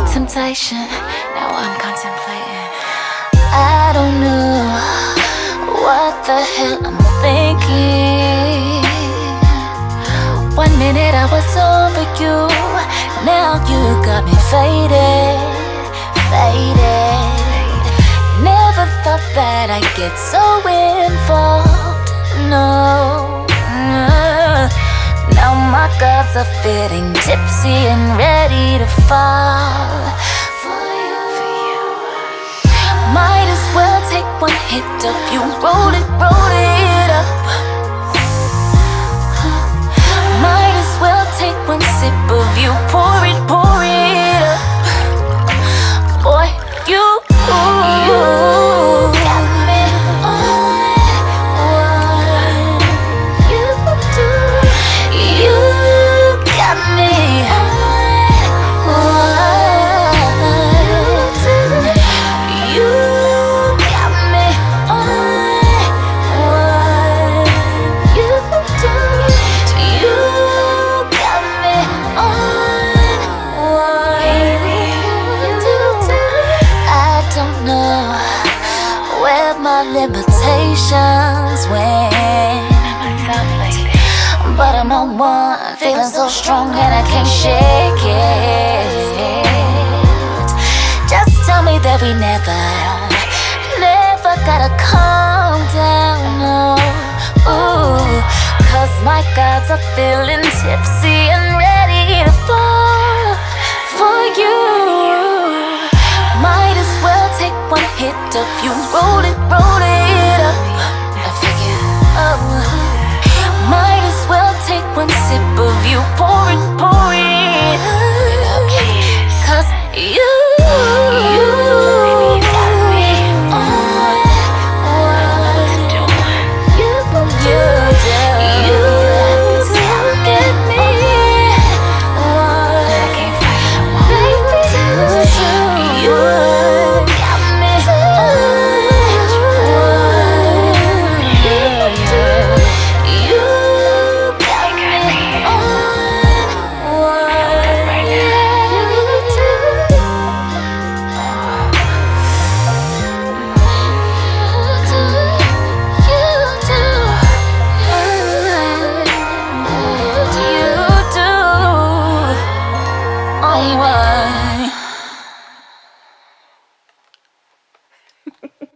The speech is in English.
temptation. Now I'm contemplating. I don't know what the hell I'm thinking. 1 minute I was over you, now you got me faded, faded. Never thought that I'd get so involved, no. Now my guts are feeling tipsy and ready to fall for you. Might as well take one hit of you, roll it up. Might as well take one sip of you, pour it up. Boy, you got me on one. You do. You got me on one. You got me on one. You do. You got me on one. I don't know where my limitations went, but I'm on one, feeling so strong and I can't shake it. Just tell me that we never gotta calm down, no. Ooh, 'cause my guts are feeling tipsy and ready to fall for you. Might as well take one hit of you, roll it up. I figure, might as well take one sip of you, pour it. 'Cause you got me on one. You got me on. Baby, you got me on one.